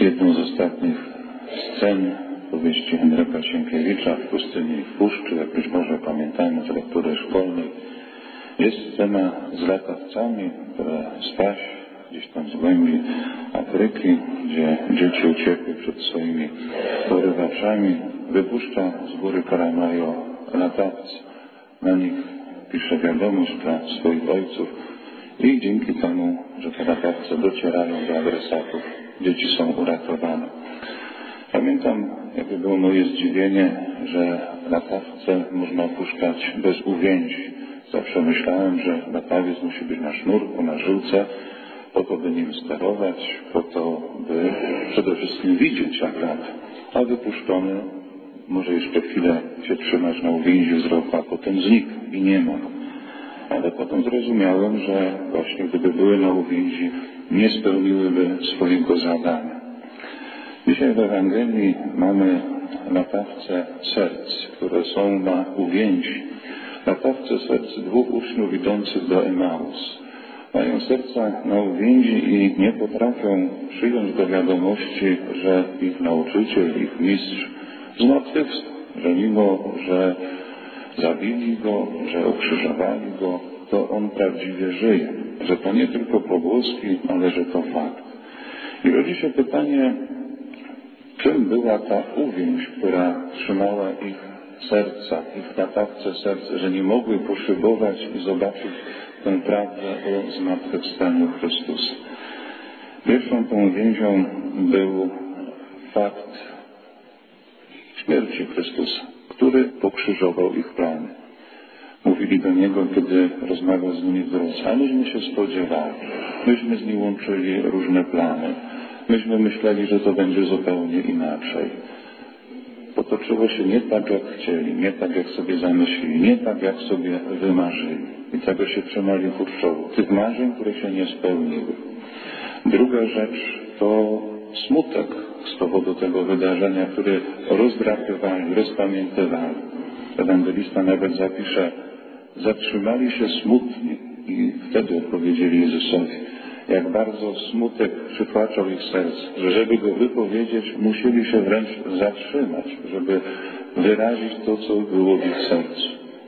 jedną z ostatnich scen powieści Henryka Sienkiewicza w pustyni i w puszczy, jak być może pamiętamy z lektury szkolnej. Jest scena z latawcami, które Staś gdzieś tam z głębi Afryki, gdzie dzieci uciekły przed swoimi porywaczami, wypuszcza z góry Karamajo latawcy. Na nich pisze wiadomość dla swoich ojców i dzięki temu, że te latawce docierają do adresatów, dzieci są uratowane. Pamiętam, jakie było moje zdziwienie, że latawce można puszczać bez uwięzi. Zawsze myślałem, że latawiec musi być na sznurku, na żyłce, po to, by nim sterować, po to, by przede wszystkim widzieć, jak lata. A wypuszczony może jeszcze chwilę się trzymać na uwięzi wzroku, a potem znikł i nie ma. Ale potem zrozumiałem, że właśnie gdyby były na uwięzi, nie spełniłyby swojego zadania. Dzisiaj w Ewangelii mamy latawce serc, które są na uwięzi. Latawce serc dwóch uczniów idących do Emaus. Mają serca na uwięzi i nie potrafią przyjąć do wiadomości, że ich nauczyciel, ich mistrz zmartwychwstał, że mimo, że zabili go, że ukrzyżowali go, to on prawdziwie żyje, że to nie tylko pogłoski, ale że to fakt. I rodzi się pytanie, czym była ta uwięź, która trzymała ich serca, ich latawce serca, że nie mogły poszybować i zobaczyć tę prawdę o zmartwychwstaniu Chrystusa. Pierwszą tą więzią był fakt śmierci Chrystusa, który pokrzyżował ich plany. Mówili do Niego, kiedy rozmawiał z nimi w drodze, a myśmy się spodziewali, myśmy z nim łączyli różne plany, myśmy myśleli, że to będzie zupełnie inaczej. Potoczyło się nie tak, jak chcieli, nie tak, jak sobie zamyślili, nie tak, jak sobie wymarzyli. I tego się trzymali kurczowo. Tych marzeń, które się nie spełniły. Druga rzecz to smutek z powodu tego wydarzenia, który rozdrapywali, rozpamiętywali. Ewangelista nawet zapisze, zatrzymali się smutni i wtedy odpowiedzieli Jezusowi, jak bardzo smutek przytłaczał ich serce, że żeby go wypowiedzieć, musieli się wręcz zatrzymać, żeby wyrazić to, co było w ich sercu.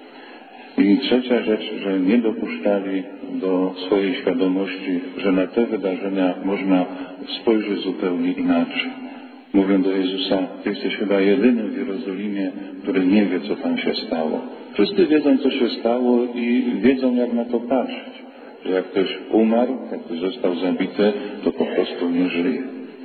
I trzecia rzecz, że nie dopuszczali do swojej świadomości, że na te wydarzenia można spojrzeć zupełnie inaczej. Mówią do Jezusa, Ty jesteś chyba jedynym w Jerozolimie, który nie wie, co tam się stało. Wszyscy wiedzą, co się stało i wiedzą, jak na to patrzeć. Że jak ktoś umarł, jak ktoś został zabity, to po prostu nie żyje.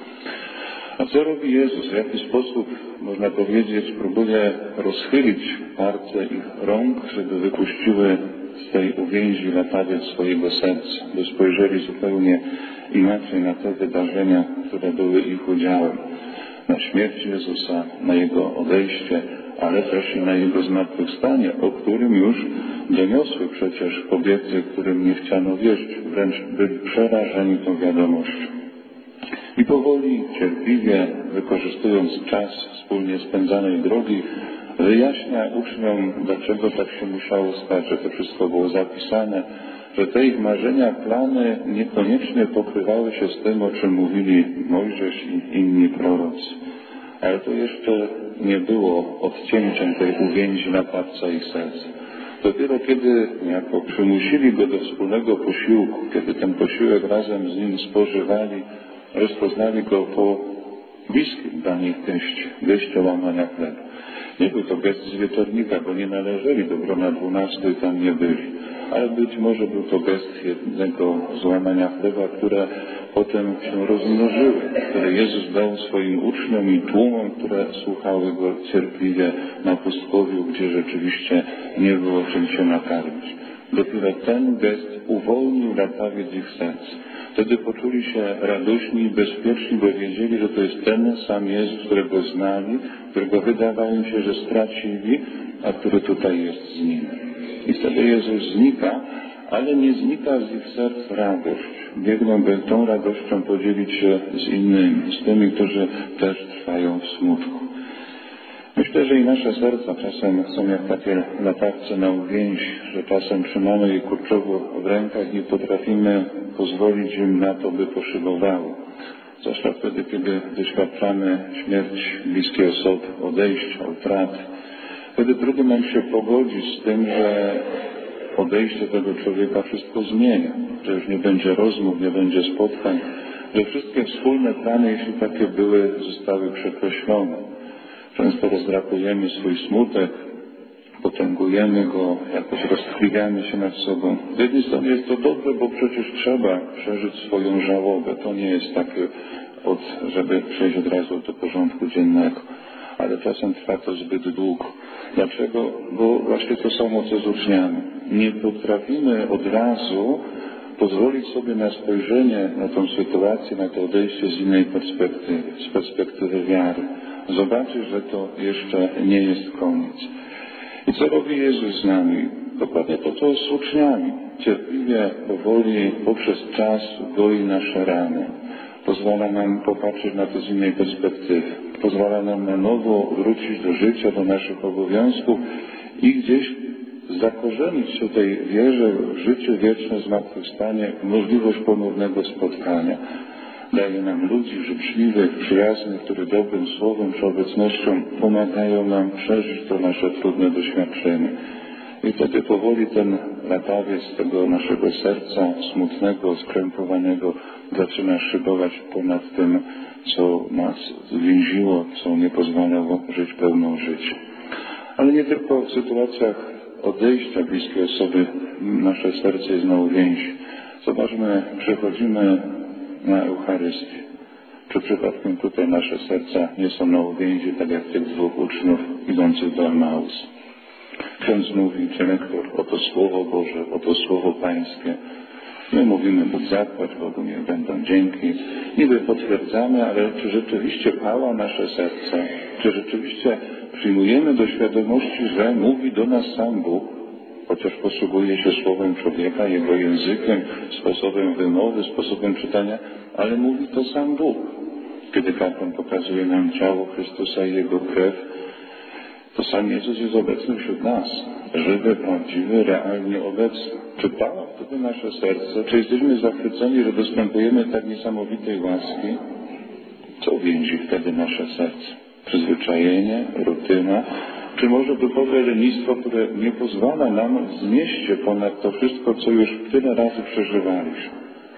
A co robi Jezus? W jaki sposób, można powiedzieć, próbuje rozchylić partie ich rąk, żeby wypuściły z tej uwięzi latawiec swojego serca, by spojrzeli zupełnie inaczej na te wydarzenia, które były ich udziałem. Na śmierć Jezusa, na Jego odejście, ale też i na Jego zmartwychwstanie, o którym już doniosły przecież kobiety, którym nie chciano wierzyć, wręcz byli przerażeni tą wiadomością. I powoli, cierpliwie, wykorzystując czas wspólnie spędzanej drogi, wyjaśnia uczniom, dlaczego tak się musiało stać, że to wszystko było zapisane, że te ich marzenia, plany niekoniecznie pokrywały się z tym, o czym mówili Mojżesz i inni prorocy. Ale to jeszcze nie było odcięciem tej uwięzi latawca ich serca. Dopiero kiedy niejako przymusili go do wspólnego posiłku, kiedy ten posiłek razem z nim spożywali, rozpoznali go po bliskim dla nich geście łamania chleba. Nie był to gest z wieczornika, bo nie należeli do grona 12 i tam nie byli. Ale być może był to gest jednego złamania chleba, które potem się rozmnożyły, które Jezus dał swoim uczniom i tłumom, które słuchały Go cierpliwie na pustkowiu, gdzie rzeczywiście nie było czym się nakarmić. Dopiero ten gest uwolnił latawiec ich serc. Wtedy poczuli się radośni i bezpieczni, bo wiedzieli, że to jest ten sam Jezus, którego znali, którego wydawało im się, że stracili, a który tutaj jest z nimi. I wtedy Jezus znika, ale nie znika z ich serc radość. Biegną, by tą radością podzielić się z innymi, z tymi, którzy też trwają w smutku. Myślę, że i nasze serca czasem są jak takie latawce na uwięzi, że czasem trzymamy je kurczowo w rękach i nie potrafimy pozwolić im na to, by poszybowały. zwłaszcza wtedy, kiedy doświadczamy śmierci bliskiej osoby, odejścia, utraty. Wtedy trudno nam się pogodzić z tym, że odejście tego człowieka wszystko zmienia, że już nie będzie rozmów, nie będzie spotkań, że wszystkie wspólne plany, jeśli takie były, zostały przekreślone. Często rozdrapujemy swój smutek, potęgujemy go, jakoś rozchwiliamy się nad sobą. Z jednej strony jest to dobre, bo przecież trzeba przeżyć swoją żałobę. To nie jest takie, żeby przejść od razu do porządku dziennego. Ale czasem trwa to zbyt długo. Dlaczego? Bo właśnie to samo, co z uczniami. Nie potrafimy od razu pozwolić sobie na spojrzenie na tą sytuację, na to odejście z innej perspektywy, z perspektywy wiary. Zobaczyć, że to jeszcze nie jest koniec. I co robi Jezus z nami? Dokładnie to, co z uczniami. Cierpliwie, powoli, poprzez czas goi nasze rany. Pozwala nam popatrzeć na to z innej perspektywy. Pozwala nam na nowo wrócić do życia, do naszych obowiązków i gdzieś zakorzenić się tej wierze w życie wieczne, zmartwychwstanie, możliwość ponownego spotkania. Daje nam ludzi życzliwych, przyjaznych, którzy dobrym słowem czy obecnością pomagają nam przeżyć to nasze trudne doświadczenie. I wtedy powoli ten latawiec tego naszego serca smutnego, skrępowanego zaczyna szybować ponad tym, co nas zwięziło, co nie pozwalało żyć pełną życie. Ale nie tylko w sytuacjach odejścia bliskiej osoby nasze serce jest na uwięzi. Zobaczmy, przechodzimy na Eucharystię. Czy przypadkiem tutaj nasze serca nie są na uwięzi, tak jak tych dwóch uczniów idących do Emaus? Ksiądz mówi, czy lektor, oto Słowo Boże, oto Słowo Pańskie. My mówimy, Bóg zapłać, Bogu niech będą dzięki. Niby potwierdzamy, ale czy rzeczywiście pała nasze serce? Czy rzeczywiście przyjmujemy do świadomości, że mówi do nas sam Bóg, chociaż posługuje się słowem człowieka, jego językiem, sposobem wymowy, sposobem czytania, ale mówi to sam Bóg. Kiedy kapłan pokazuje nam ciało Chrystusa i Jego krew, to sam Jezus jest obecny wśród nas. Żywy, prawdziwy, realnie obecny. Czy pała wtedy nasze serce? Czy jesteśmy zachwyceni, że dostępujemy tak niesamowitej łaski? Co więzi wtedy nasze serce? Przyzwyczajenie, rutyna? Czy może duchowe lenistwo, które nie pozwala nam wznieść się ponad to wszystko, co już tyle razy przeżywaliśmy?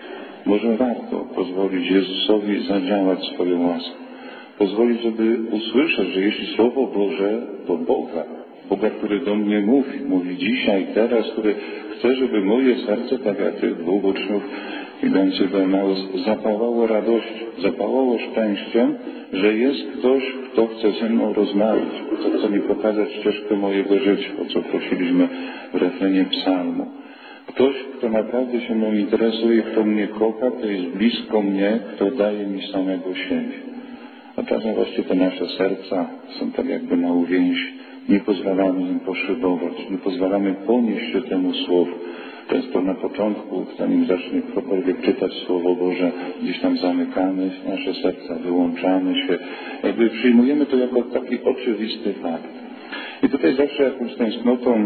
Może warto pozwolić Jezusowi zadziałać swoją łaską. Pozwolić, żeby usłyszeć, że jeśli Słowo Boże to Boga, który do mnie mówi dzisiaj, teraz, który chce, żeby moje serce, tak jak tych dwóch uczniów idących do Emaus, zapałało radością, zapałało szczęściem, że jest ktoś, kto chce ze mną rozmawiać, kto chce mi pokazać ścieżkę mojego życia, o co prosiliśmy w refrenie psalmu. Ktoś, kto naprawdę się mną interesuje, kto mnie kocha, kto jest blisko mnie, kto daje mi samego siebie. A czasem właśnie te nasze serca są tak jakby na uwięzi. Nie pozwalamy im poszybować, nie pozwalamy ponieść się temu słowu. Często na początku, zanim zacznie ktokolwiek czytać Słowo Boże, gdzieś tam zamykamy nasze serca, wyłączamy się. Jakby przyjmujemy to jako taki oczywisty fakt. I tutaj zawsze jakąś tęsknotą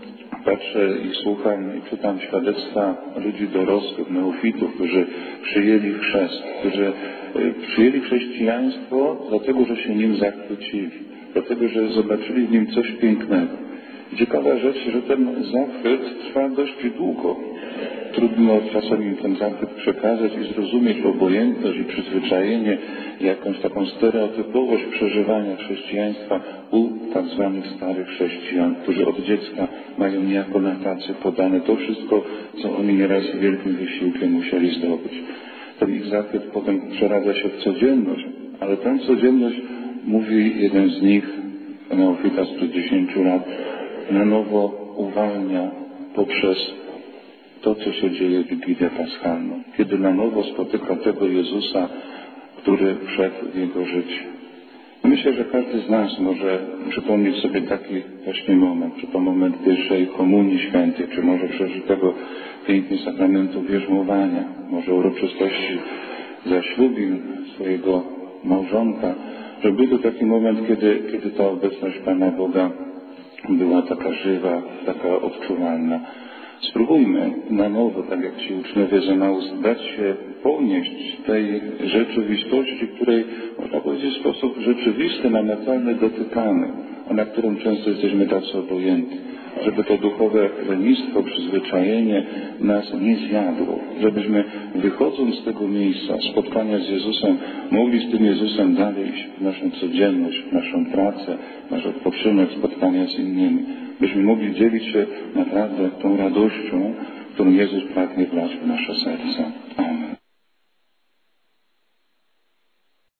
patrzę i słucham i czytam świadectwa ludzi dorosłych, neofitów, którzy przyjęli chrzest, którzy przyjęli chrześcijaństwo dlatego, że się nim zachwycili, dlatego, że zobaczyli w nim coś pięknego. Ciekawa rzecz, że ten zachwyt trwa dość długo. Trudno czasem im ten zachwyt przekazać i zrozumieć obojętność i przyzwyczajenie, jakąś taką stereotypowość przeżywania chrześcijaństwa u tak zwanych starych chrześcijan, którzy od dziecka mają niejako na tacy podane to wszystko, co oni nieraz wielkim wysiłkiem musieli zdobyć. Ten ich zachwyt potem przeradza się w codzienność, ale tę codzienność, mówi jeden z nich, neofita sprzed 10 lat, na nowo uwalnia poprzez to, co się dzieje w Wigilię Paschalną. Kiedy na nowo spotyka tego Jezusa, który wszedł w jego życie. Myślę, że każdy z nas może przypomnieć sobie taki właśnie moment, czy to moment pierwszej komunii świętej, czy może przeżytego pięknie sakramentu bierzmowania, może uroczystości zaślubin swojego małżonka, że był to taki moment, kiedy ta obecność Pana Boga była taka żywa, taka odczuwalna. Spróbujmy na nowo, tak jak ci uczniowie z Emaus, dać się ponieść tej rzeczywistości, której, można powiedzieć, w sposób rzeczywisty, namacalny dotykamy, a na którą często jesteśmy tacy obojętni. Żeby to duchowe lenistwo, przyzwyczajenie nas nie zjadło. Żebyśmy, wychodząc z tego miejsca, spotkania z Jezusem, mogli z tym Jezusem dalej iść w naszą codzienność, w naszą pracę, w nasz odpoczynek, spotkania z innymi. Byśmy mogli dzielić się naprawdę tą radością, którą Jezus pragnie wlać w nasze serca.